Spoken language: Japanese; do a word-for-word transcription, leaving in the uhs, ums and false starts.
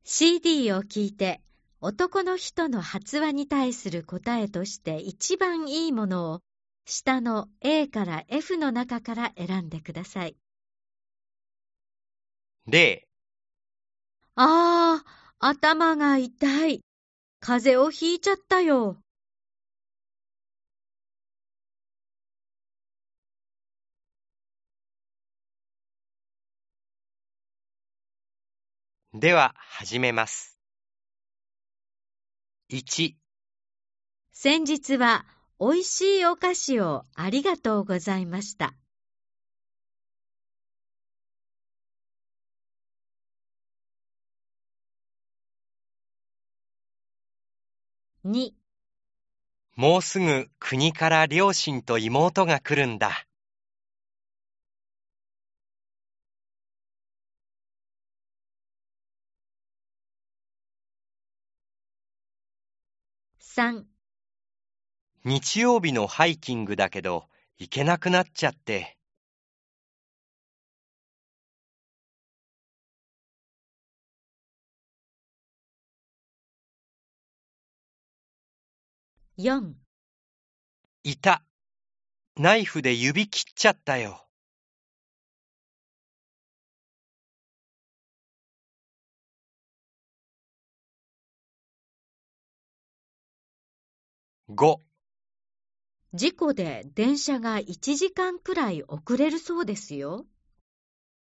シーディー を聞いて、男の人の発話に対する答えとして一番いいものを下の エー から エフ の中から選んでください。 例、 ああ、頭が痛い。風邪をひいちゃったよ。 では始めます。いち、 先日はおいしいお菓子をありがとうございました。に、 もうすぐ国から両親と妹が来るんだ。 さん、 日曜日のハイキングだけど行けなくなっちゃって。 よん、 いた。ナイフで指切っちゃったよ。ご、 事故で電車がいちじかんくらい遅れるそうですよ。